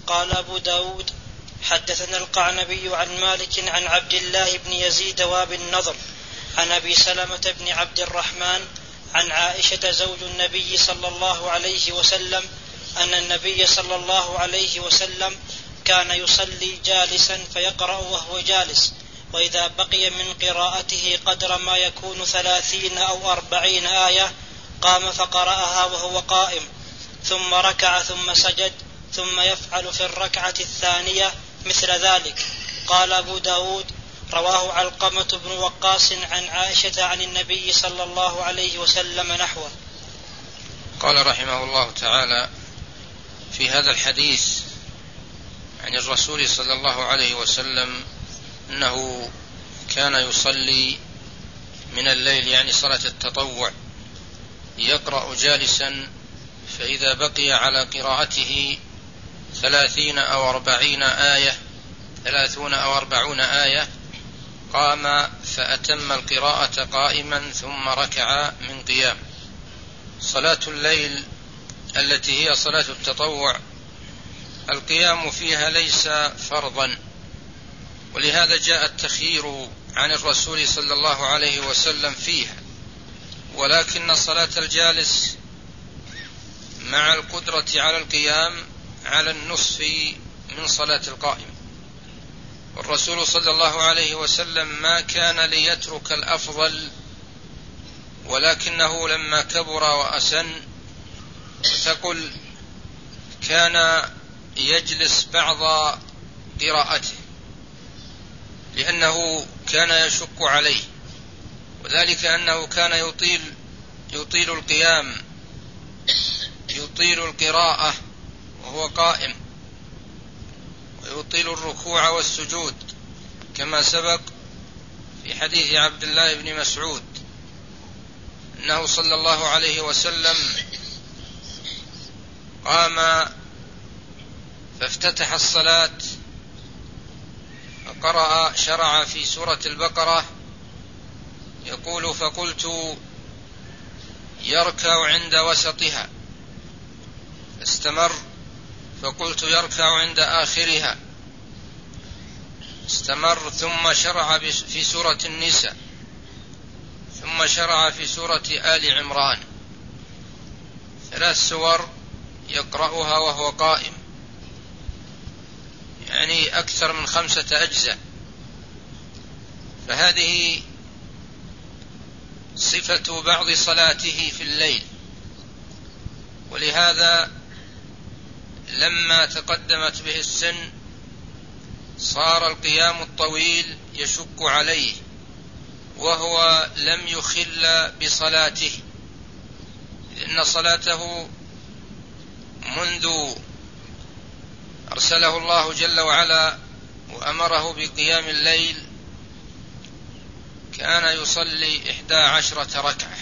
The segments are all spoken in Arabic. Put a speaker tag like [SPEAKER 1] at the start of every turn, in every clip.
[SPEAKER 1] قال أبو داود حدثنا القعنبي عن مالك عن عبد الله بن يزيد وابي النضر عن أبي سلمة بن عبد الرحمن عن عائشة زوج النبي صلى الله عليه وسلم أن النبي صلى الله عليه وسلم كان يصلي جالسا فيقرأ وهو جالس، وإذا بقي من قراءته قدر ما يكون 30 أو 40 آية قام فقرأها وهو قائم، ثم ركع ثم سجد، ثم يفعل في الركعة الثانية مثل ذلك. قال أبو داود رواه علقمة بن وقاص عن عائشة عن النبي صلى الله عليه وسلم نحوه.
[SPEAKER 2] قال رحمه الله تعالى في هذا الحديث عن الرسول صلى الله عليه وسلم أنه كان يصلي من الليل، يعني صلاة التطوع، يقرأ جالسا، فإذا بقي على قراءته 30 أو 40 آية قام فأتم القراءة قائما ثم ركع من قيام. صلاة الليل التي هي صلاة التطوع القيام فيها ليس فرضا، ولهذا جاء التخيير عن الرسول صلى الله عليه وسلم فيها، ولكن صلاة الجالس مع القدرة على القيام على النصف من صلاة القائم. والرسول صلى الله عليه وسلم ما كان ليترك الأفضل، ولكنه لما كبر وأسن تقول كان يجلس بعض قراءته لأنه كان يشق عليه، وذلك أنه كان يطيل القيام، يطيل القراءة وهو قائم، ويطيل الركوع والسجود، كما سبق في حديث عبد الله بن مسعود أنه صلى الله عليه وسلم قام فافتتح الصلاة فقرأ، شرع في سورة البقرة يقول فقلت يركع عند وسطها، استمر فقلت يركع عند آخرها، استمر، ثم شرع في سورة النساء، ثم شرع في سورة آل عمران، 3 سور يقرأها وهو قائم، يعني أكثر من 5 أجزاء. فهذه صفة بعض صلاته في الليل، ولهذا لما تقدمت به السن صار القيام الطويل يشق عليه، وهو لم يخل بصلاته، لأن صلاته منذ أرسله الله جل وعلا وأمره بقيام الليل كان يصلي 11 ركعة،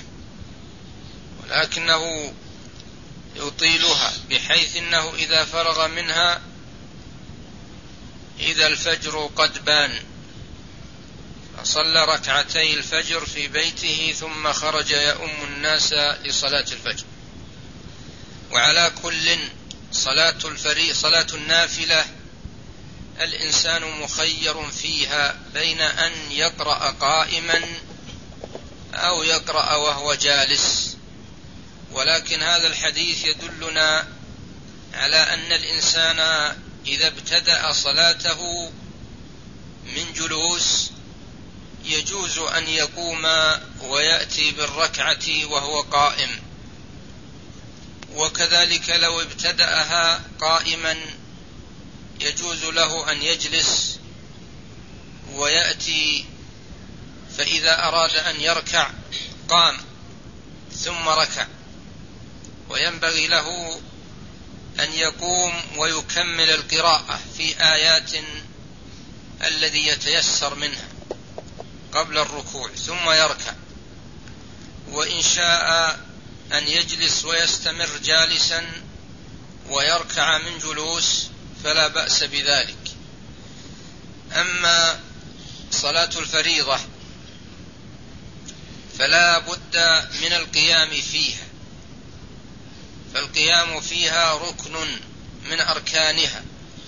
[SPEAKER 2] ولكنه يطيلها بحيث أنه إذا فرغ منها إذا الفجر قد بان، فصلى 2 ركعتي الفجر في بيته ثم خرج يؤم الناس لصلاة الفجر. وعلى كل صلاة النافلة الإنسان مخير فيها بين أن يقرأ قائما أو يقرأ وهو جالس، ولكن هذا الحديث يدلنا على أن الإنسان إذا ابتدأ صلاته من جلوس يجوز أن يقوم ويأتي بالركعة وهو قائم، وكذلك لو ابتدأها قائما يجوز له أن يجلس ويأتي، فإذا أراد أن يركع قام ثم ركع، وينبغي له أن يقوم ويكمل القراءة في آيات الذي يتيسر منها قبل الركوع ثم يركع، وإن شاء أن يجلس ويستمر جالسا ويركع من جلوس فلا بأس بذلك. أما صلاة الفريضة فلا بد من القيام فيها، فالقيام فيها ركن من أركانها،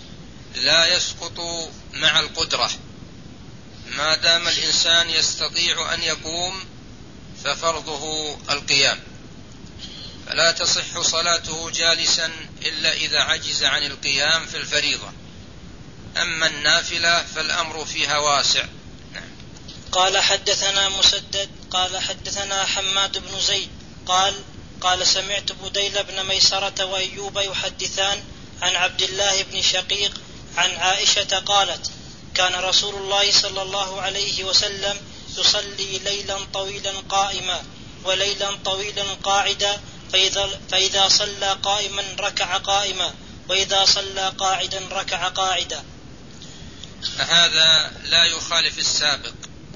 [SPEAKER 2] لا يسقط مع القدرة، ما دام الإنسان يستطيع أن يقوم ففرضه القيام، فلا تصح صلاته جالسا إلا إذا عجز عن القيام في الفريضة. أما النافلة فالأمر فيها واسع.
[SPEAKER 1] قال حدثنا مسدد قال حدثنا حماد بن زيد قال سمعت بديل بن ميسرة وأيوب يحدثان عن عبد الله بن شقيق عن عائشة قالت: كان رسول الله صلى الله عليه وسلم يصلي ليلا طويلا قائما وليلا طويلا قاعدا، فإذا صلى قائما ركع قائما، وإذا صلى قاعدا ركع قاعدا.
[SPEAKER 2] هذا لا يخالف السابق،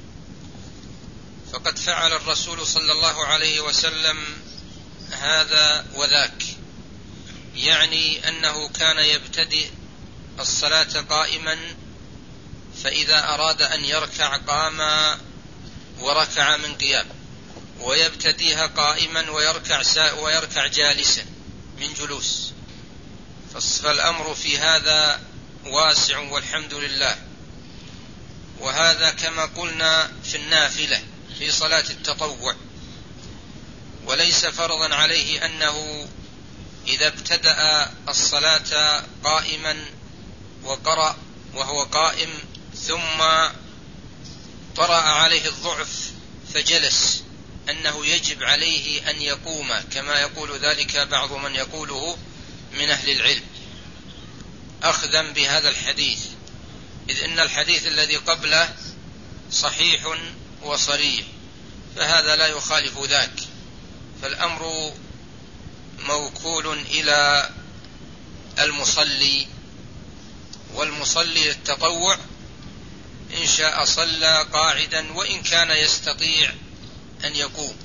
[SPEAKER 2] فقد فعل الرسول صلى الله عليه وسلم هذا وذاك، يعني أنه كان يبتدئ الصلاة قائما، فإذا أراد أن يركع قام وركع من قيام، ويبتديها قائما ويركع جالسا من جلوس. فالأمر في هذا واسع والحمد لله. وهذا كما قلنا في النافلة في صلاة التطوع، وليس فرضا عليه أنه إذا ابتدأ الصلاة قائما وقرأ وهو قائم ثم طرأ عليه الضعف فجلس أنه يجب عليه أن يقوم، كما يقول ذلك بعض من يقوله من أهل العلم، أخذا بهذا الحديث، إذ إن الحديث الذي قبله صحيح وصريح، فهذا لا يخالف ذاك. فالأمر موكول إلى المصلي، والمصلي للتطوع إن شاء صلى قاعدا وإن كان يستطيع أن يقوم.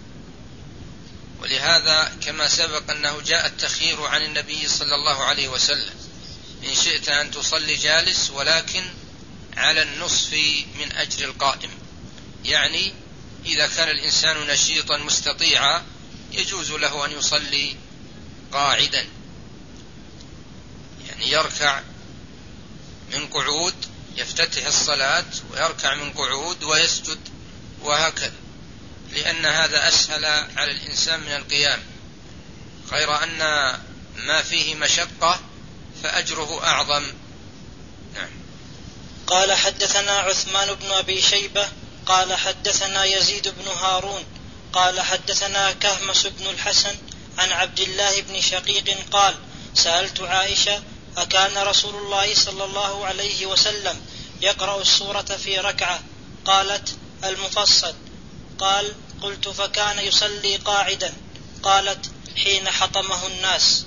[SPEAKER 2] ولهذا كما سبق أنه جاء التخيير عن النبي صلى الله عليه وسلم: إن شئت أن تصلي جالس ولكن على النصف من أجر القائم، يعني إذا كان الإنسان نشيطا مستطيعا يجوز له أن يصلي قاعدا، يعني يركع من قعود، يفتتح الصلاة ويركع من قعود ويسجد وهكذا، لأن هذا أسهل على الإنسان من القيام، غير أن ما فيه مشقة فأجره أعظم. نعم.
[SPEAKER 1] قال حدثنا عثمان بن أبي شيبة قال حدثنا يزيد بن هارون قال حدثنا كهمس بن الحسن عن عبد الله بن شقيق قال: سألت عائشة: أكان رسول الله صلى الله عليه وسلم يقرأ السورة في ركعة؟ قالت: المفصل. قال: قلت: فكان يصلي قاعدا؟ قالت: حين حطمه الناس.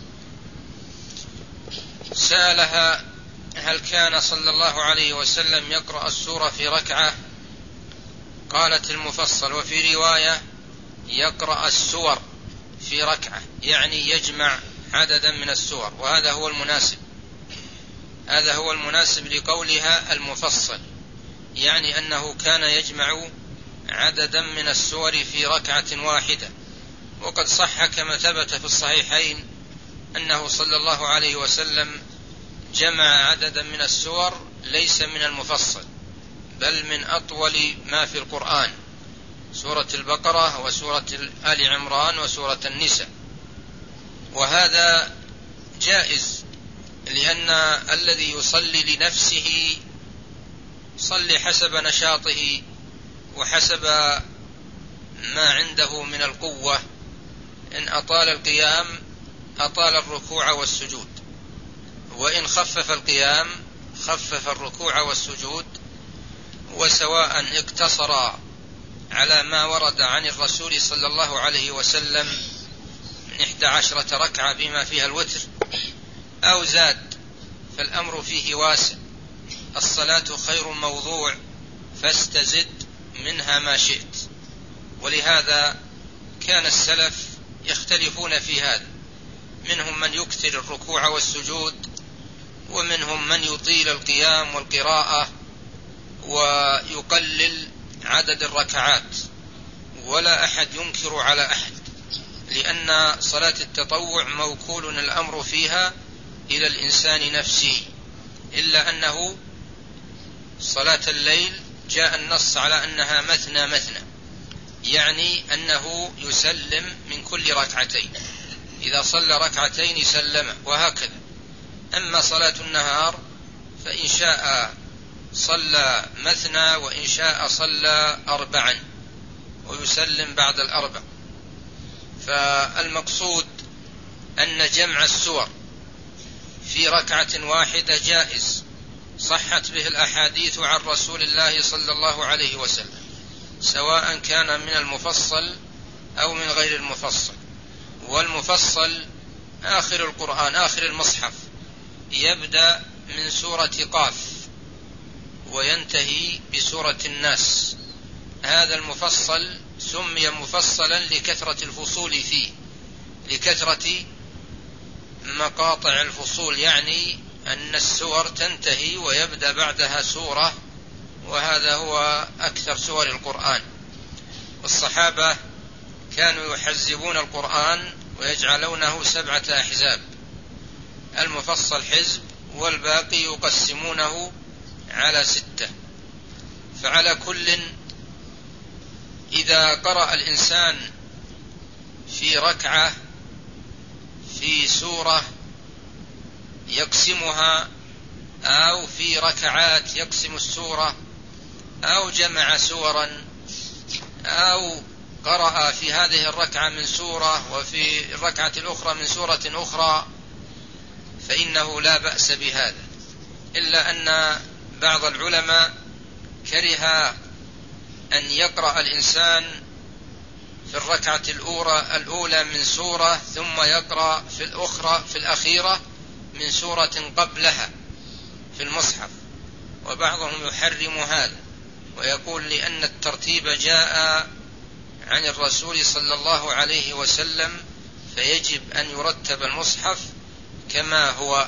[SPEAKER 2] سألها: هل كان صلى الله عليه وسلم يقرأ السورة في ركعة؟ قالت: المفصل. وفي رواية: يقرأ السور في ركعة، يعني يجمع عددا من السور، وهذا هو المناسب، هذا هو المناسب لقولها المفصل، يعني أنه كان يجمع عددا من السور في ركعة واحدة. وقد صح كما ثبت في الصحيحين أنه صلى الله عليه وسلم جمع عددا من السور ليس من المفصل، بل من أطول ما في القرآن، سورة البقرة وسورة آل عمران وسورة النساء. وهذا جائز، لأن الذي يصلي لنفسه صلي حسب نشاطه وحسب ما عنده من القوة، إن أطال القيام أطال الركوع والسجود، وإن خفف القيام خفف الركوع والسجود. وسواء اقتصر على ما ورد عن الرسول صلى الله عليه وسلم من 11 ركعة بما فيها الوتر أو زاد، فالأمر فيه واسع. الصلاة خير موضوع فاستزد منها ما شئت. ولهذا كان السلف يختلفون في هذا، منهم من يكثر الركوع والسجود، ومنهم من يطيل القيام والقراءة ويقلل عدد الركعات، ولا أحد ينكر على أحد، لأن صلاة التطوع موكول الأمر فيها إلى الإنسان نفسه، إلا أنه صلاة الليل جاء النص على أنها مثنى مثنى، يعني أنه يسلم من كل ركعتين، إذا صلى ركعتين سلم، وهكذا. أما صلاة النهار فإن شاء صلى مثنى، وإن شاء صلى 4 ويسلم بعد 4. فالمقصود أن جمع السور في ركعة واحدة جائز، صحت به الأحاديث عن رسول الله صلى الله عليه وسلم، سواء كان من المفصل أو من غير المفصل. والمفصل آخر القرآن، آخر المصحف، يبدأ من سورة قاف وينتهي بسورة الناس. هذا المفصل سمي مفصلا لكثرة الفصول فيه، لكثرة مقاطع الفصول، يعني أن السور تنتهي ويبدأ بعدها سورة، وهذا هو أكثر سور القرآن. والصحابة كانوا يحزبون القرآن ويجعلونه 7 أحزاب، المفصل حزب والباقي يقسمونه على 6. فعلى كل إذا قرأ الإنسان في ركعة في سورة يقسمها، أو في ركعات يقسم السورة، أو جمع سورا، أو قرأ في هذه الركعة من سورة وفي الركعة الأخرى من سورة أخرى، فإنه لا بأس بهذا، إلا أن بعض العلماء كره أن يقرأ الإنسان في الركعة الأولى من سورة ثم يقرأ في الأخيرة من سورة قبلها في المصحف، وبعضهم يحرم هذا ويقول لأن الترتيب جاء عن الرسول صلى الله عليه وسلم، فيجب أن يرتب المصحف كما هو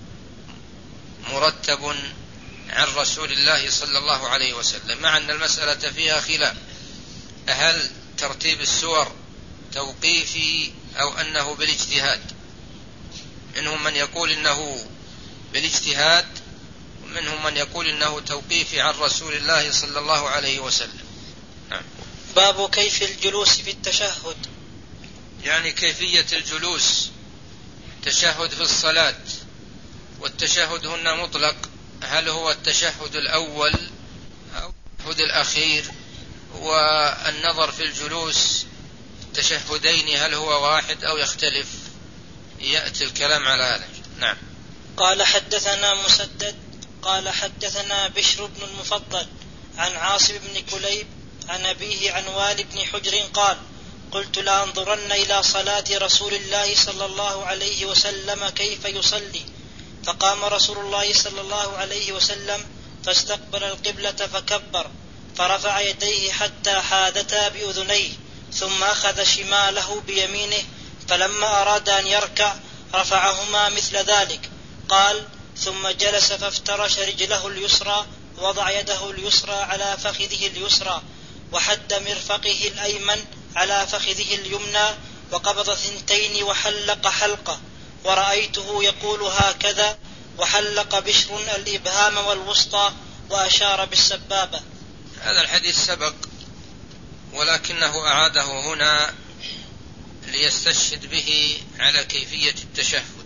[SPEAKER 2] مرتب عن رسول الله صلى الله عليه وسلم، مع أن المسألة فيها خلاف، هل ترتيب السور توقيفي أو أنه بالاجتهاد؟ منهم من يقول إنه بالاجتهاد، ومنهم من يقول إنه توقيفي عن رسول الله صلى الله عليه وسلم.
[SPEAKER 1] باب كيف الجلوس في التشهد،
[SPEAKER 2] يعني كيفية الجلوس، تشهد في الصلاة. والتشهد هنا مطلق، هل هو التشهد الأول أو التشهد الأخير؟ والنظر في الجلوس التشهدين هل هو واحد أو يختلف؟ يأتي الكلام على هذا. نعم.
[SPEAKER 1] قال حدثنا مسدد قال حدثنا بشر بن المفضل عن عاصم بن كليب عن أبيه عن والي بن حجر قال: قلت لأنظرن إلى صلاة رسول الله صلى الله عليه وسلم كيف يصلي، فقام رسول الله صلى الله عليه وسلم فاستقبل القبلة فكبر، فرفع يديه حتى حادتا بأذنيه، ثم أخذ شماله بيمينه، فلما أراد أن يركع رفعهما مثل ذلك. قال: ثم جلس فافترش رجله اليسرى، وضع يده اليسرى على فخذه اليسرى، وحد مرفقه الأيمن على فخذه اليمنى، وقبض 2 وحلق حلقة، ورأيته يقول هكذا، وحلق بشر الإبهام والوسطى وأشار بالسبابة.
[SPEAKER 2] هذا الحديث سبق، ولكنه أعاده هنا ليستشهد به على كيفية التشهد.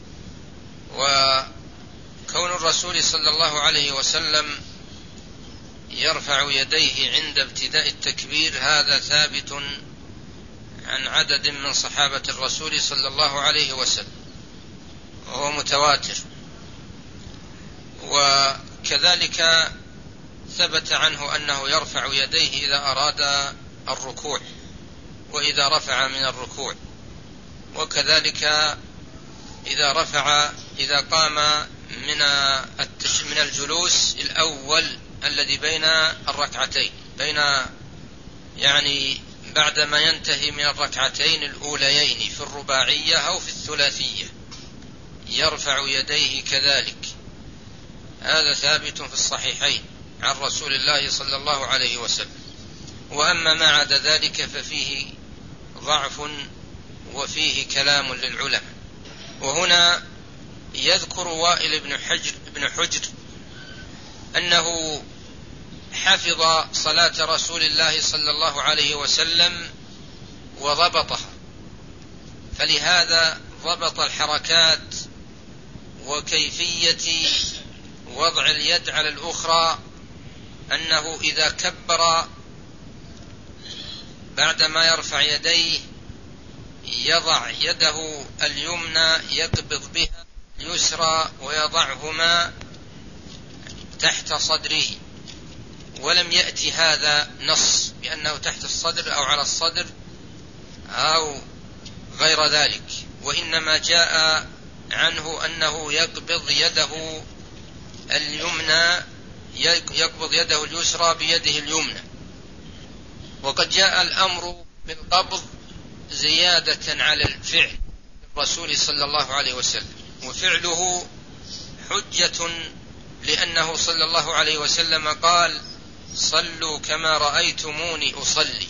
[SPEAKER 2] وكون الرسول صلى الله عليه وسلم يرفع يديه عند ابتداء التكبير هذا ثابت عن عدد من صحابة الرسول صلى الله عليه وسلم، وهو متواتر. وكذلك ثبت عنه أنه يرفع يديه إذا أراد الركوع وإذا رفع من الركوع، وكذلك إذا قام من الجلوس الأول الذي بين الركعتين، يعني بعدما ينتهي من الركعتين الأوليين في الرباعية أو في الثلاثية يرفع يديه كذلك. هذا ثابت في الصحيحين عن رسول الله صلى الله عليه وسلم. وأما ما عدا ذلك ففيه ضعف وفيه كلام للعلماء. وهنا يذكر وائل بن حجر أنه حفظ صلاة رسول الله صلى الله عليه وسلم وضبطها، فلهذا ضبط الحركات وكيفية وضع اليد على الأخرى، أنه إذا كبر بعدما يرفع يديه يضع يده اليمنى يقبض بها اليسرى ويضعهما تحت صدره، ولم يأتي هذا نص بأنه تحت الصدر أو على الصدر أو غير ذلك، وإنما جاء عنه أنه يقبض يده اليمنى يقبض يده اليسرى بيده اليمنى. وقد جاء الأمر بالقبض زيادة على الفعل الرسول صلى الله عليه وسلم، وفعله حجة لأنه صلى الله عليه وسلم قال: صلوا كما رأيتموني أصلي.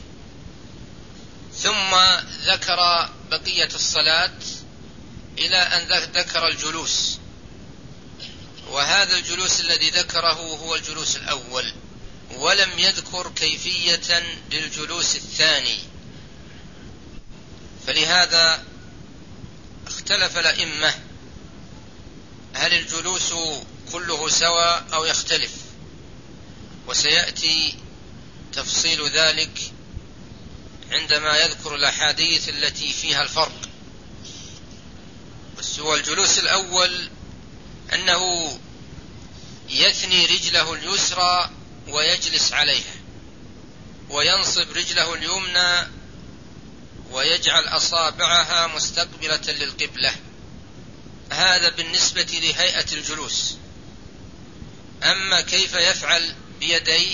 [SPEAKER 2] ثم ذكر بقية الصلاة إلى أن ذكر الجلوس، وهذا الجلوس الذي ذكره هو الجلوس الأول، ولم يذكر كيفية للجلوس الثاني، فلهذا اختلف الأئمة هل الجلوس كله سواء أو يختلف، وسيأتي تفصيل ذلك عندما يذكر الأحاديث التي فيها الفرق. بس هو الجلوس الأول أنه يثني رجله اليسرى ويجلس عليها، وينصب رجله اليمنى ويجعل أصابعها مستقبلة للقبلة. هذا بالنسبة لهيئة الجلوس. أما كيف يفعل بيديه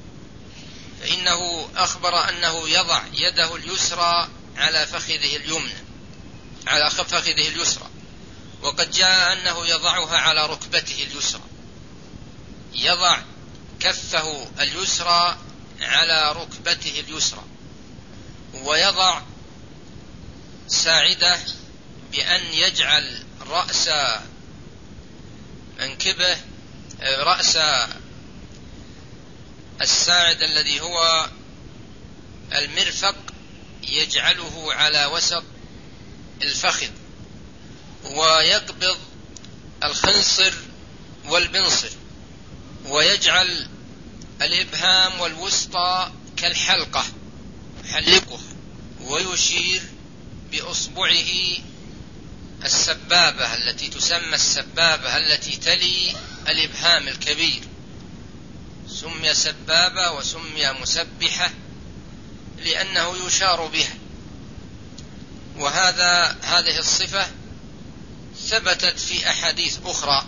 [SPEAKER 2] فإنه أخبر أنه يضع يده اليسرى على فخذه اليمنى على فخذه اليسرى، وقد جاء أنه يضعها على ركبته اليسرى، يضع كفه اليسرى على ركبته اليسرى، ويضع ساعده بأن يجعل رأس منكبه رأس الساعد الذي هو المرفق يجعله على وسط الفخذ، ويقبض الخنصر والبنصر، ويجعل الإبهام والوسطى كالحلقة يحلقها، ويشير بأصبعه السبابة التي تسمى السبابة التي تلي الإبهام الكبير، سمي سبابة وسمي مسبحة لأنه يشار بها. هذه الصفة ثبتت في أحاديث أخرى،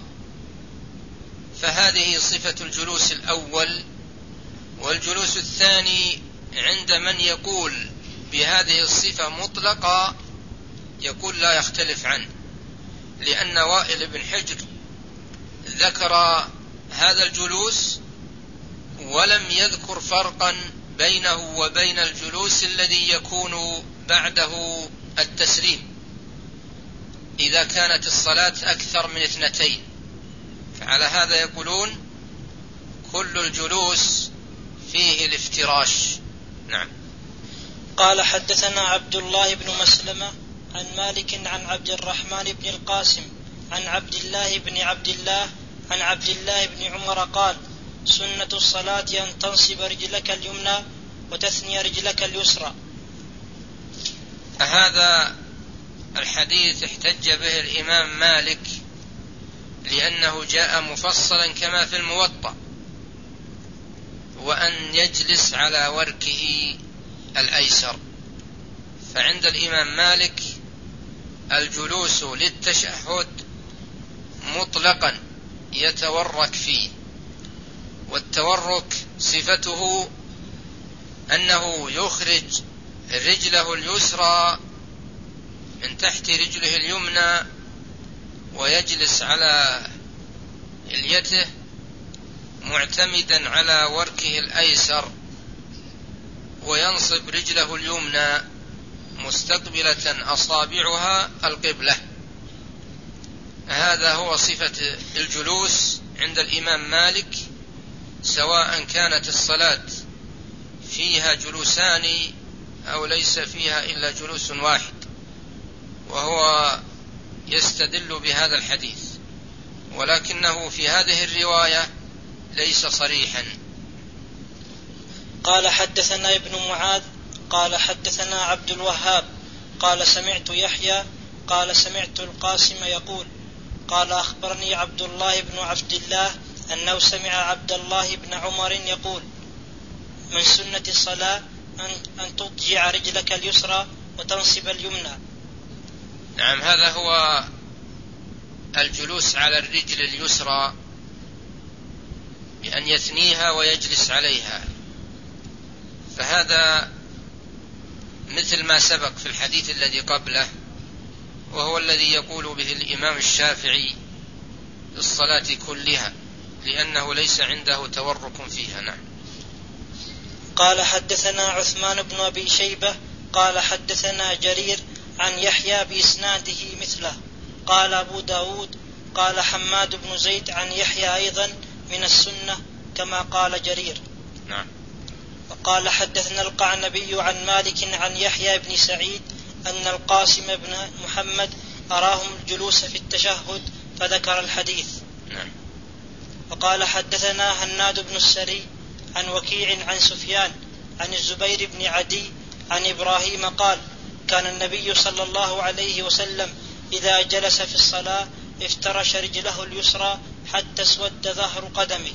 [SPEAKER 2] فهذه صفة الجلوس الأول. والجلوس الثاني عند من يقول بهذه الصفة مطلقة يقول لا يختلف عنه، لأن وائل بن حجر ذكر هذا الجلوس ولم يذكر فرقا بينه وبين الجلوس الذي يكون بعده التسليم إذا كانت الصلاة أكثر من 2، فعلى هذا يقولون كل الجلوس فيه الافتراش. نعم.
[SPEAKER 1] قال: حدثنا عبد الله بن مسلمة عن مالك عن عبد الرحمن بن القاسم عن عبد الله عن عبد الله بن عمر قال: سنة الصلاة أن تنصب رجلك اليمنى وتثني رجلك اليسرى.
[SPEAKER 2] هذا الحديث احتج به الإمام مالك لأنه جاء مفصلا كما في الموطأ، وأن يجلس على وركه الأيسر. فعند الإمام مالك الجلوس للتشهد مطلقا يتورك فيه، والتورك صفته أنه يخرج رجله اليسرى من تحت رجله اليمنى ويجلس على اليته معتمدا على وركه الأيسر، وينصب رجله اليمنى مستقبلة أصابعها القبلة. هذا هو صفة الجلوس عند الإمام مالك، سواء كانت الصلاة فيها جلوسان أو ليس فيها إلا جلوس واحد، وهو يستدل بهذا الحديث، ولكنه في هذه الرواية ليس صريحا.
[SPEAKER 1] قال حدثنا ابن معاذ قال حدثنا عبد الوهاب قال سمعت يحيى قال سمعت القاسم يقول قال أخبرني عبد الله بن عبد الله أنه سمع عبد الله بن عمر يقول من سنة الصلاة أن تضجع رجلك اليسرى وتنصب اليمنى.
[SPEAKER 2] نعم، هذا هو الجلوس على الرجل اليسرى بأن يثنيها ويجلس عليها، فهذا مثل ما سبق في الحديث الذي قبله، وهو الذي يقول به الإمام الشافعي في الصلاة كلها، لأنه ليس عنده تورك فيها. نعم.
[SPEAKER 1] قال حدثنا عثمان بن أبي شيبة قال حدثنا جرير عن يحيى بإسناده مثله. قال أبو داود قال حماد بن زيد عن يحيى أيضا من السنة كما قال جرير.
[SPEAKER 2] نعم.
[SPEAKER 1] وقال حدثنا القعنبي عن مالك عن يحيى بن سعيد أن القاسم بن محمد أراهم الجلوس في التشهد فذكر الحديث.
[SPEAKER 2] نعم.
[SPEAKER 1] وقال حدثنا هناد بن السري عن وكيع عن سفيان عن الزبير بن عدي عن إبراهيم قال كان النبي صلى الله عليه وسلم إذا جلس في الصلاة افترش رجله اليسرى حتى اسود ظهر قدمه.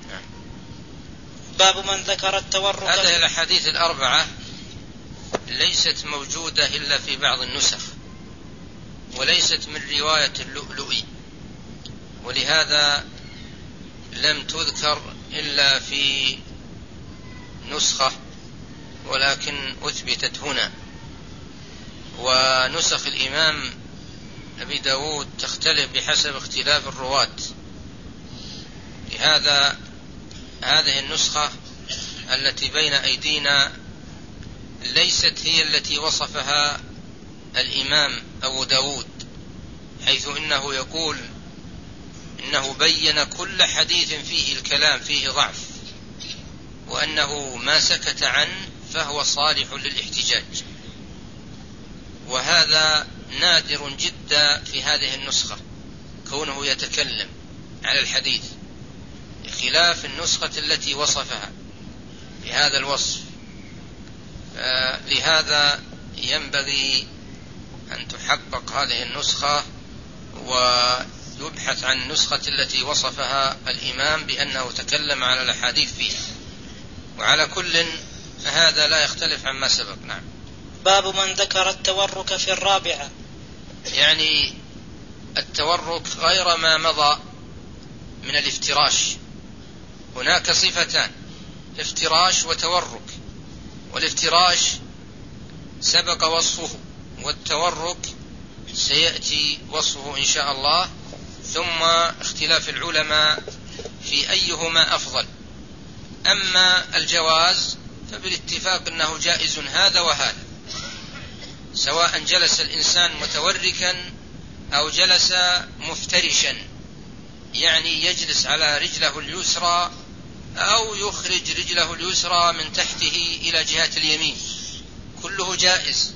[SPEAKER 1] باب من ذكر التورك.
[SPEAKER 2] هذه الأحاديث الأربعة ليست موجودة إلا في بعض النسخ، وليست من رواية اللؤلؤي، ولهذا لم تذكر إلا في نسخة، ولكن أثبتت هنا. ونسخ الإمام أبي داود تختلف بحسب اختلاف الرواة، لهذا هذه النسخة التي بين أيدينا ليست هي التي وصفها الإمام أبو داود، حيث إنه يقول إنه بين كل حديث فيه الكلام فيه ضعف، وأنه ما سكت عنه فهو صالح للاحتجاج، وهذا نادر جدا في هذه النسخة كونه يتكلم على الحديث، خلاف النسخة التي وصفها بهذا الوصف. لهذا ينبغي أن تحقق هذه النسخة ويبحث عن النسخة التي وصفها الإمام بأنه تكلم على الأحاديث فيها. وعلى كل هذا لا يختلف عما سبق. نعم.
[SPEAKER 1] باب من ذكر التورك في الرابعة،
[SPEAKER 2] يعني التورك غير ما مضى من الافتراش. هناك صفتان، افتراش وتورك، والافتراش سبق وصفه، والتورك سيأتي وصفه إن شاء الله، ثم اختلاف العلماء في أيهما أفضل. أما الجواز فبالاتفاق أنه جائز هذا وهذا، سواء جلس الإنسان متوركا أو جلس مفترشا، يعني يجلس على رجله اليسرى أو يخرج رجله اليسرى من تحته إلى جهة اليمين، كله جائز.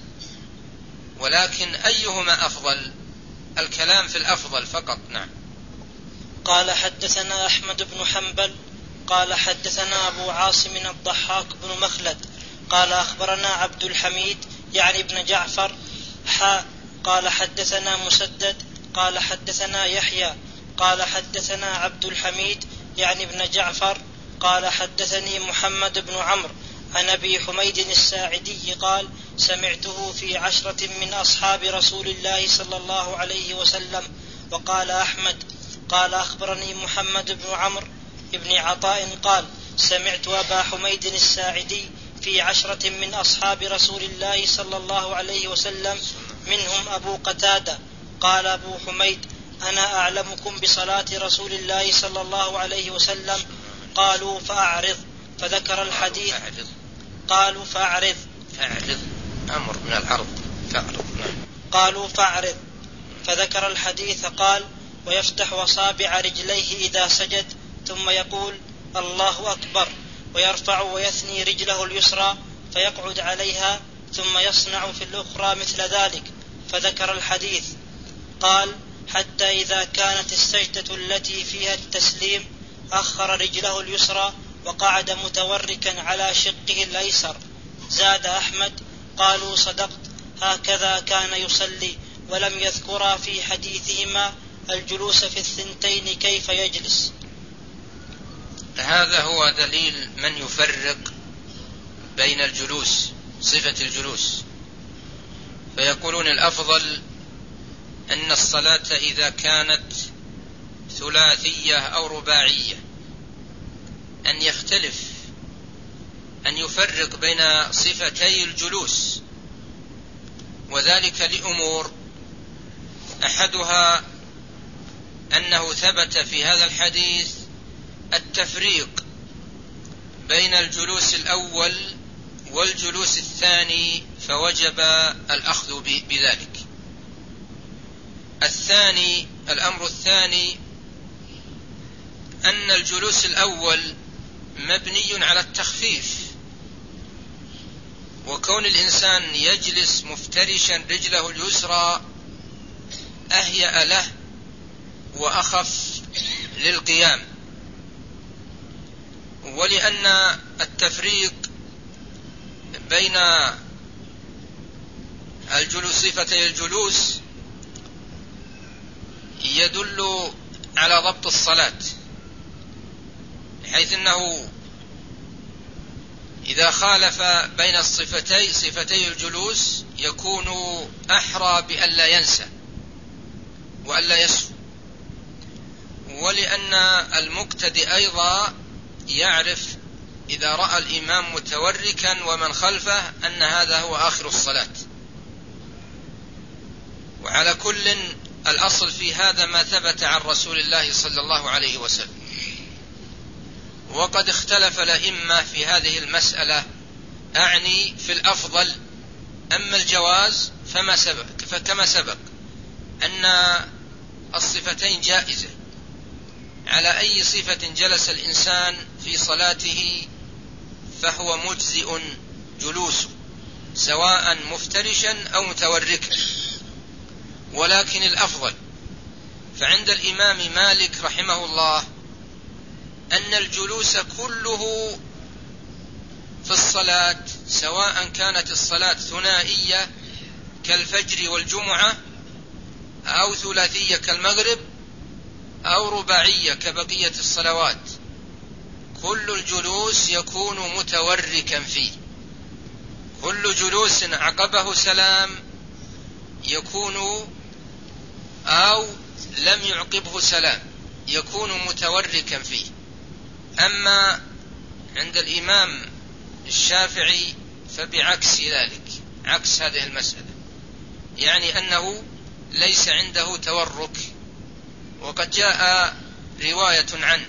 [SPEAKER 2] ولكن أيهما أفضل؟ الكلام في الأفضل فقط. نعم.
[SPEAKER 1] قال حدثنا أحمد بن حنبل قال حدثنا أبو عاصم الضحاك بن مخلد قال أخبرنا عبد الحميد يعني ابن جعفر قال حدثنا مسدد قال حدثنا يحيى قال حدثنا عبد الحميد يعني ابن جعفر قال حدثني محمد بن عمرو عن أبي حميد الساعدي قال سمعته في 10 من أصحاب رسول الله صلى الله عليه وسلم. وقال أحمد قال أخبرني محمد بن عمرو ابن عطاء قال سمعت أبا حميد الساعدي في 10 من أصحاب رسول الله صلى الله عليه وسلم منهم أبو قتادة. قال أبو حميد أنا أعلمكم بصلاة رسول الله صلى الله عليه وسلم. قالوا فأعرض، فذكر الحديث. قالوا فأعرض،
[SPEAKER 2] أمر من العرض، فأعرض.
[SPEAKER 1] قالوا فأعرض، فذكر الحديث. قال ويفتح أصابع رجليه إذا سجد ثم يقول الله أكبر، ويرفع ويثني رجله اليسرى فيقعد عليها ثم يصنع في الأخرى مثل ذلك، فذكر الحديث. قال: حتى إذا كانت السجدة التي فيها التسليم أخر رجله اليسرى وقعد متوركا على شقه الأيسر. زاد أحمد: قالوا صدقت، هكذا كان يصلي، ولم يذكرا في حديثهما الجلوس في الثنتين كيف يجلس.
[SPEAKER 2] هذا هو دليل من يفرق بين الجلوس، صفة الجلوس، فيقولون الأفضل أن الصلاة إذا كانت ثلاثية أو رباعية أن يختلف، أن يفرق بين صفتي الجلوس، وذلك لأمور: أحدها أنه ثبت في هذا الحديث التفريق بين الجلوس الأول والجلوس الثاني، فوجب الأخذ بذلك. الأمر الثاني أن الجلوس الأول مبني على التخفيف، وكون الإنسان يجلس مفترشا رجله اليسرى أهيأ له وأخف للقيام. ولأن التفريق بين صفتي الجلوس يدل على ضبط الصلاة، حيث أنه إذا خالف بين صفتي الجلوس يكون أحرى بأن لا ينسى وأن لا يسهو. ولأن المقتدي أيضا يعرف إذا رأى الإمام متوركا ومن خلفه أن هذا هو آخر الصلاة. وعلى كل الأصل في هذا ما ثبت عن رسول الله صلى الله عليه وسلم. وقد اختلف الأئمة في هذه المسألة، أعني في الأفضل. أما الجواز فكما سبق أن الصفتين جائزة، على أي صفة جلس الإنسان في صلاته فهو مجزئ جلوسه، سواء مفترشا أو متوركا. ولكن الأفضل فعند الإمام مالك رحمه الله أن الجلوس كله في الصلاة، سواء كانت الصلاة ثنائية كالفجر والجمعة، أو ثلاثية كالمغرب، أو رباعية كبقية الصلوات، كل الجلوس يكون متوركا فيه. كل جلوس عقبه سلام يكون، أو لم يعقبه سلام، يكون متوركا فيه. أما عند الإمام الشافعي فبعكس ذلك، عكس هذه المسألة، يعني أنه ليس عنده تورك. وقد جاء رواية عنه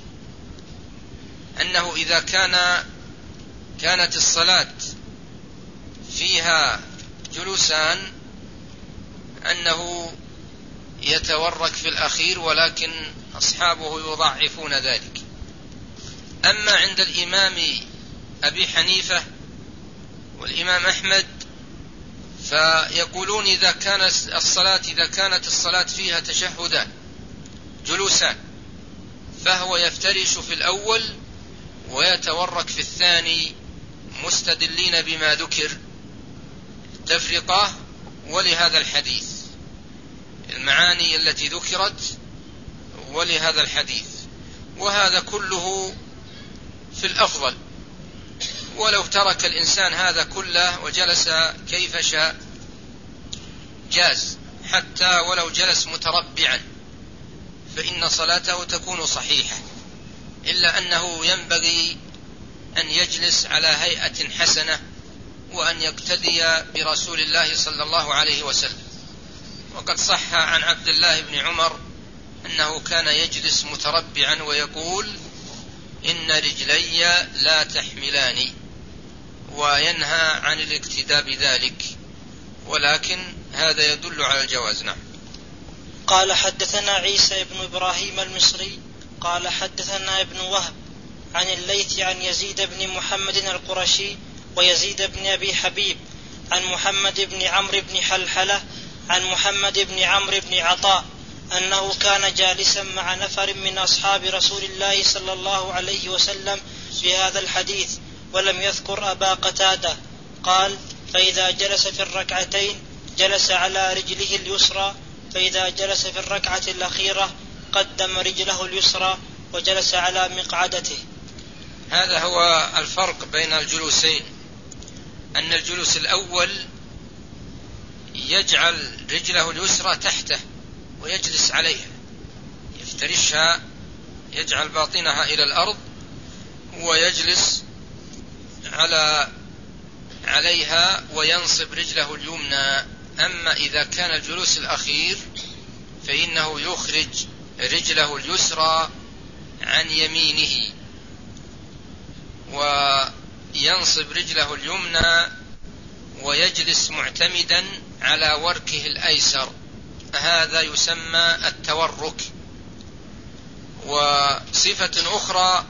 [SPEAKER 2] أنه إذا كانت الصلاة فيها جلوسان أنه يتورك في الأخير، ولكن أصحابه يضعفون ذلك. أما عند الإمام أبي حنيفة والإمام أحمد فيقولون إذا كانت الصلاة فيها تشهدان جلوسان فهو يفترش في الأول ويتورك في الثاني، مستدلين بما ذكر تفرقة ولهذا الحديث، المعاني التي ذكرت ولهذا الحديث. وهذا كله في الأفضل، ولو ترك الإنسان هذا كله وجلس كيف شاء جاز، حتى ولو جلس متربعا فإن صلاته تكون صحيحة، إلا أنه ينبغي أن يجلس على هيئة حسنة وأن يقتدي برسول الله صلى الله عليه وسلم. وقد صح عن عبد الله بن عمر أنه كان يجلس متربعا ويقول: إن رجلي لا تحملاني، وينهى عن الاقتداء بذلك، ولكن هذا يدل على الجواز. نعم.
[SPEAKER 1] قال حدثنا عيسى بن إبراهيم المصري قال حدثنا ابن وهب عن الليث عن يزيد بن محمد القرشي ويزيد بن أبي حبيب عن محمد بن عمرو بن حلحلة عن محمد بن عمرو بن عطاء أنه كان جالسا مع نفر من أصحاب رسول الله صلى الله عليه وسلم في هذا الحديث ولم يذكر أبا قتادة. قال: فإذا جلس في الركعتين جلس على رجله اليسرى، فإذا جلس في الركعة الأخيرة قدم رجله اليسرى وجلس على مقعدته.
[SPEAKER 2] هذا هو الفرق بين الجلوسين، أن الجلوس الأول يجعل رجله اليسرى تحته ويجلس عليها، يفترشها، يجعل باطنها إلى الأرض ويجلس عليها وينصب رجله اليمنى. أما إذا كان الجلوس الأخير فإنه يخرج رجله اليسرى عن يمينه وينصب رجله اليمنى ويجلس معتمدا على وركه الأيسر، هذا يسمى التورك. وصفة أخرى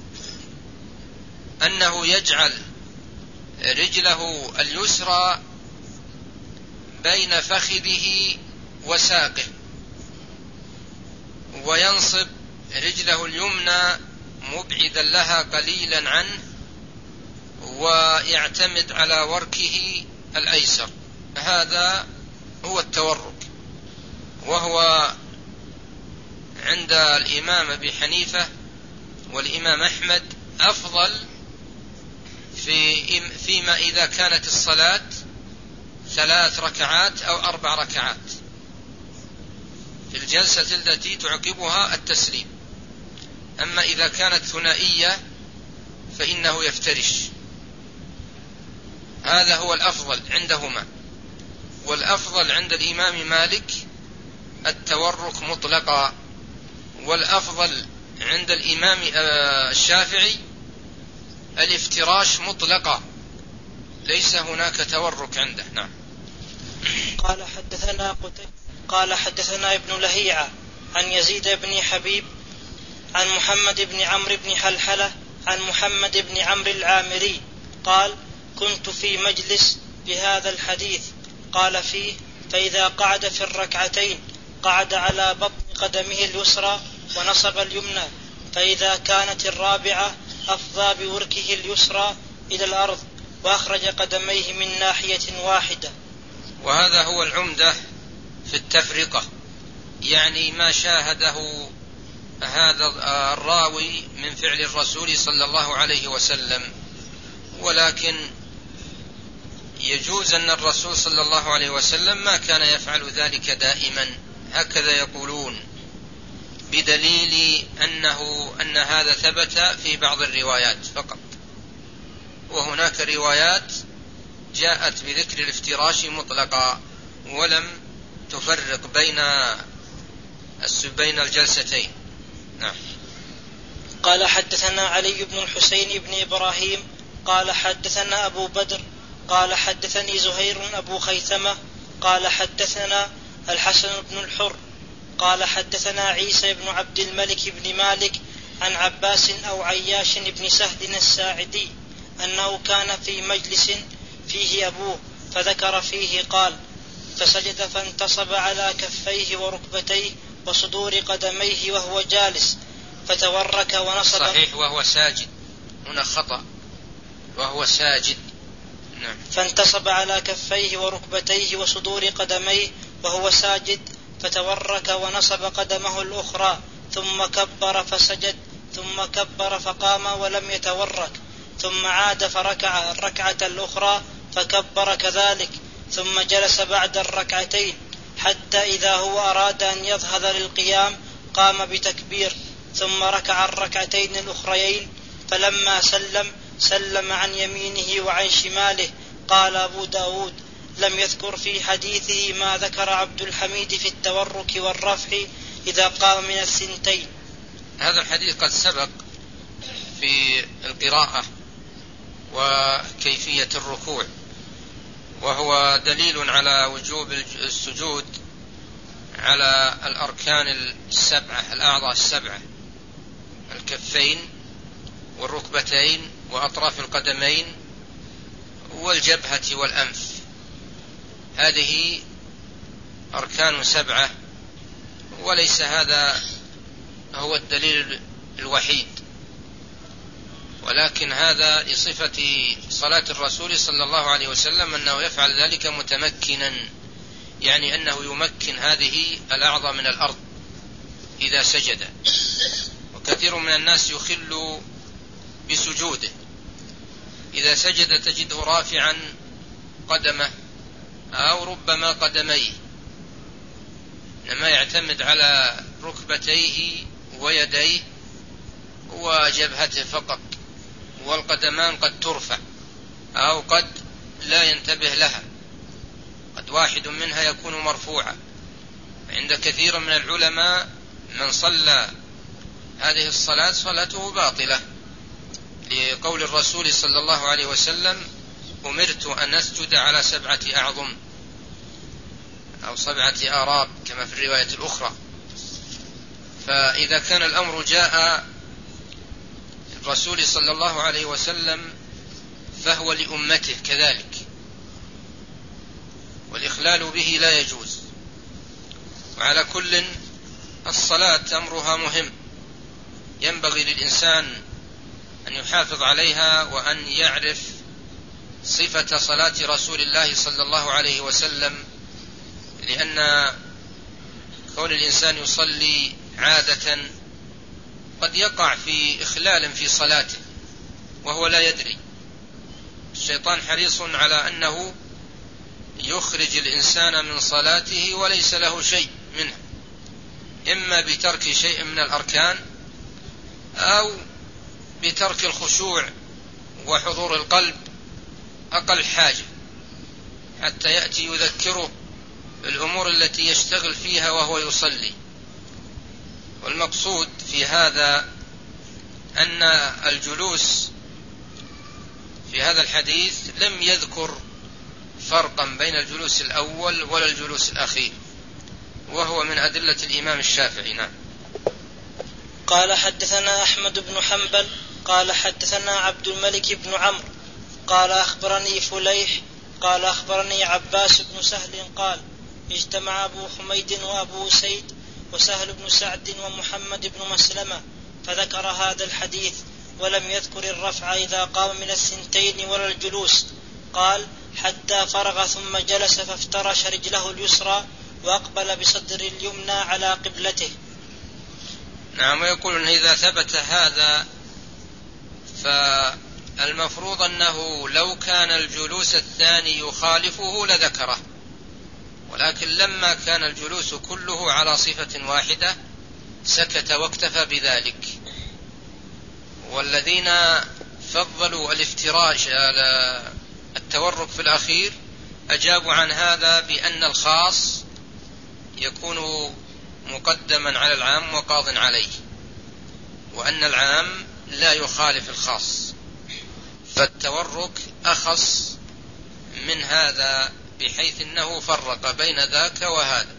[SPEAKER 2] أنه يجعل رجله اليسرى بين فخذه وساقه وينصب رجله اليمنى مبعدا لها قليلا عنه ويعتمد على وركه الأيسر، هذا هو التورك. وهو عند الإمام أبي حنيفة والإمام أحمد أفضل فيما إذا كانت الصلاة 3 ركعات أو 4 ركعات، في الجلسة التي تعقبها التسليم. أما إذا كانت ثنائية فإنه يفترش، هذا هو الأفضل عندهما. والأفضل عند الإمام مالك التورك مطلقا، والأفضل عند الإمام الشافعي الافتراش مطلقا، ليس هناك تورك عنده. نعم.
[SPEAKER 1] قال حدثنا ابن لهيعة عن يزيد بن حبيب عن محمد بن عمرو بن حلحلة عن محمد بن عمرو العامري قال: كنت في مجلس بهذا الحديث، قال فيه: فإذا قعد في الركعتين قعد على بطن قدمه اليسرى ونصب اليمنى، فإذا كانت الرابعة أفضى بوركه اليسرى إلى الأرض وأخرج قدميه من ناحية واحدة.
[SPEAKER 2] وهذا هو العمدة في التفرقة، يعني ما شاهده هذا الراوي من فعل الرسول صلى الله عليه وسلم. ولكن يجوز أن الرسول صلى الله عليه وسلم ما كان يفعل ذلك دائما، هكذا يقولون، بدليل أن هذا ثبت في بعض الروايات فقط، وهناك روايات جاءت بذكر الافتراش مطلقا ولم تفرق بين الجلستين. نعم.
[SPEAKER 1] قال حدثنا علي بن الحسين بن إبراهيم قال حدثنا أبو بدر قال حدثني زهير أبو خيثمة قال حدثنا الحسن بن الحر قال حدثنا عيسى بن عبد الملك بن مالك عن عباس أو عياش بن سهل الساعدي أنه كان في مجلس فيه أبوه فذكر فيه قال: فسجد فانتصب على كفيه وركبتيه وصدور قدميه وهو جالس فتورك ونصب.
[SPEAKER 2] صحيح، وهو ساجد، هنا خطأ، وهو ساجد. نعم.
[SPEAKER 1] فانتصب على كفيه وركبتيه وصدور قدميه وهو ساجد فتورك ونصب قدمه الأخرى ثم كبر فسجد ثم كبر فقام ولم يتورك ثم عاد فركع الركعة الأخرى فكبر كذلك ثم جلس بعد الركعتين حتى إذا هو أراد أن يظهر للقيام قام بتكبير ثم ركع الركعتين الأخريين فلما سلم عن يمينه وعن شماله. قال أبو داود: لم يذكر في حديثه ما ذكر عبد الحميد في التورك والرفع إذا قام من الثنتين.
[SPEAKER 2] هذا الحديث قد سبق في القراءة وكيفية الركوع، وهو دليل على وجوب السجود على الأركان السبعة، الأعضاء السبعة: الكفين والركبتين وأطراف القدمين والجبهة والأنف. هذه أركان سبعة، وليس هذا هو الدليل الوحيد، ولكن هذا لصفة صلاة الرسول صلى الله عليه وسلم أنه يفعل ذلك متمكنا، يعني أنه يمكن هذه الأعضاء من الأرض إذا سجد. وكثير من الناس يخل بسجوده، إذا سجد تجده رافعا قدمه أو ربما قدميه، إنما يعتمد على ركبتيه ويديه وجبهته فقط، والقدمان قد ترفع أو قد لا ينتبه لها، قد واحد منها يكون مرفوعا. عند كثير من العلماء من صلى هذه الصلاة صلاته باطلة، لقول الرسول صلى الله عليه وسلم: أمرت أن أسجد على 7 أعظم أو 7 آراب كما في الرواية الأخرى. فإذا كان الأمر جاء الرسول صلى الله عليه وسلم فهو لأمته كذلك، والإخلال به لا يجوز. وعلى كل الصلاة أمرها مهم، ينبغي للإنسان أن يحافظ عليها وأن يعرف صفة صلاة رسول الله صلى الله عليه وسلم، لأن كون الإنسان يصلي عادة قد يقع في إخلال في صلاته وهو لا يدري. الشيطان حريص على أنه يخرج الإنسان من صلاته وليس له شيء منه، إما بترك شيء من الأركان أو بترك الخشوع وحضور القلب أقل حاجة، حتى يأتي يذكره الأمور التي يشتغل فيها وهو يصلي. والمقصود في هذا أن الجلوس في هذا الحديث لم يذكر فرقا بين الجلوس الأول ولا الجلوس الأخير، وهو من أدلة الإمام الشافعي. نعم.
[SPEAKER 1] قال حدثنا أحمد بن حنبل قال حدثنا عبد الملك بن عمرو قال أخبرني فليح قال أخبرني عباس بن سهل قال: اجتمع أبو حميد وأبو سيد وسهل بن سعد ومحمد بن مسلمة فذكر هذا الحديث، ولم يذكر الرفع إذا قام من 2 ولا الجلوس. قال: حتى فرغ ثم جلس فافترش رجله اليسرى وأقبل بصدر اليمنى على قبلته.
[SPEAKER 2] نعم. ويقول أن إذا ثبت هذا فالمفروض أنه لو كان الجلوس الثاني يخالفه لذكره، ولكن لما كان الجلوس كله على صفة واحدة سكت واكتفى بذلك. والذين فضلوا الافتراش على التورك في الأخير أجابوا عن هذا بأن الخاص يكون مقدما على العام وقاض عليه، وأن العام لا يخالف الخاص، فالتورك أخص من هذا بحيث أنه فرق بين ذاك وهذا،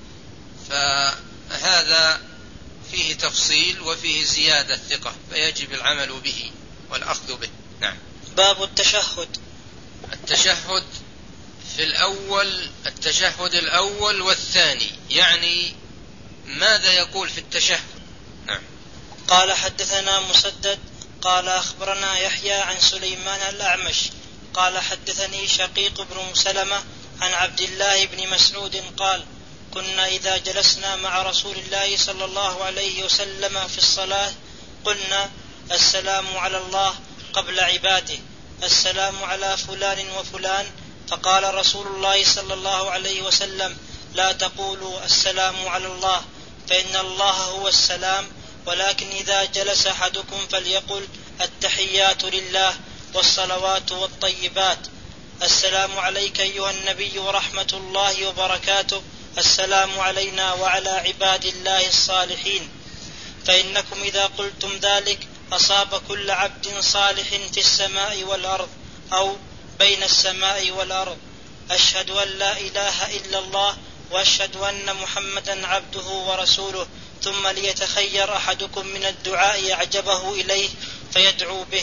[SPEAKER 2] فهذا فيه تفصيل وفيه زيادة ثقة، فيجب العمل به والأخذ به. نعم.
[SPEAKER 1] باب التشهد.
[SPEAKER 2] التشهد في الأول، التشهد الأول والثاني، يعني ماذا يقول في التشهد؟ نعم.
[SPEAKER 1] قال حدثنا مسدد قال أخبرنا يحيى عن سليمان الأعمش قال حدثني شقيق بن سلمة عن عبد الله بن مسعود قال: كنا إذا جلسنا مع رسول الله صلى الله عليه وسلم في الصلاة قلنا: السلام على الله قبل عباده، السلام على فلان وفلان. فقال رسول الله صلى الله عليه وسلم: لا تقولوا السلام على الله، فإن الله هو السلام، ولكن إذا جلس أحدكم فليقل: التحيات لله والصلوات والطيبات، السلام عليك أيها النبي ورحمة الله وبركاته، السلام علينا وعلى عباد الله الصالحين. فإنكم إذا قلتم ذلك أصاب كل عبد صالح في السماء والأرض أو بين السماء والأرض. أشهد أن لا إله إلا الله واشهد أن محمدا عبده ورسوله، ثم ليتخير أحدكم من الدعاء أعجبه إليه فيدعو به.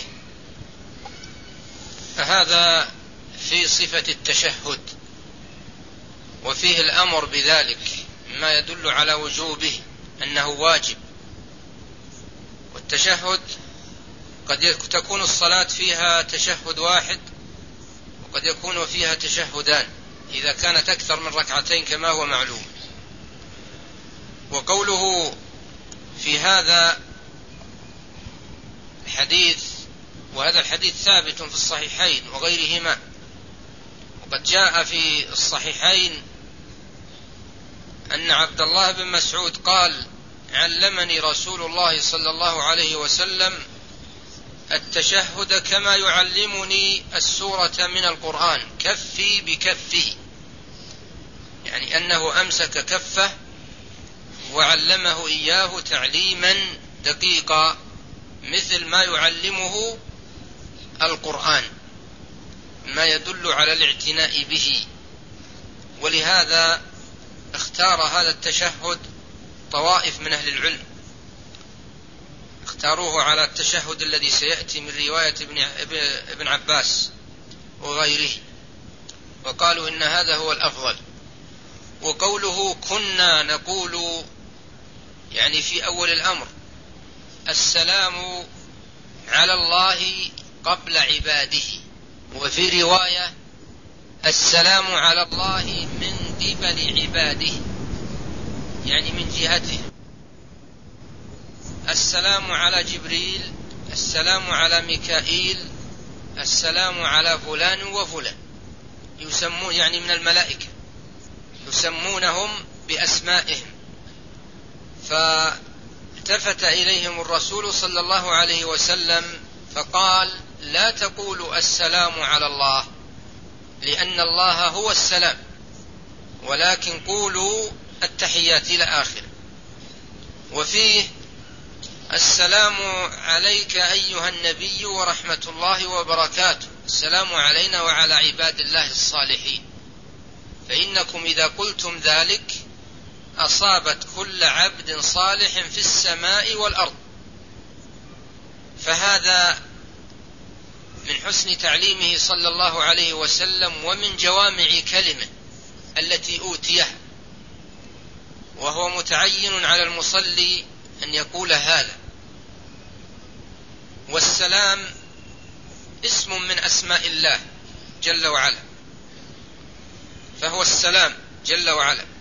[SPEAKER 2] هذا في صفة التشهد، وفيه الأمر بذلك ما يدل على وجوبه أنه واجب. والتشهد قد تكون الصلاة فيها تشهد واحد، وقد يكون فيها تشهدان إذا كانت أكثر من ركعتين كما هو معلوم. وقوله في هذا الحديث، وهذا الحديث ثابت في الصحيحين وغيرهما، وقد جاء في الصحيحين أن عبد الله بن مسعود قال: علمني رسول الله صلى الله عليه وسلم التشهد كما يعلمني السورة من القرآن كفي بكفه، يعني أنه أمسك كفه وعلمه إياه تعليما دقيقا مثل ما يعلمه القرآن، ما يدل على الاعتناء به. ولهذا اختار هذا التشهد طوائف من أهل العلم، اختاروه على التشهد الذي سيأتي من رواية ابن عباس وغيره، وقالوا إن هذا هو الأفضل. وقوله كنا نقول يعني في أول الأمر السلام على الله قبل عباده، وفي رواية السلام على الله من قبل عباده، يعني من جهته. السلام على جبريل، السلام على ميكائيل، السلام على فلان وفلان، يسمون يعني من الملائكة، يسمونهم بأسمائهم. فالتفت إليهم الرسول صلى الله عليه وسلم فقال: لا تقولوا السلام على الله لأن الله هو السلام، ولكن قولوا التحيات إلى آخره. وفيه السلام عليك أيها النبي ورحمة الله وبركاته، السلام علينا وعلى عباد الله الصالحين، فإنكم إذا قلتم ذلك أصابت كل عبد صالح في السماء والأرض. فهذا من حسن تعليمه صلى الله عليه وسلم ومن جوامع كلمه التي أوتيه، وهو متعين على المصلي أن يقول هذا. والسلام اسم من أسماء الله جل وعلا، فهو السلام جل وعلا.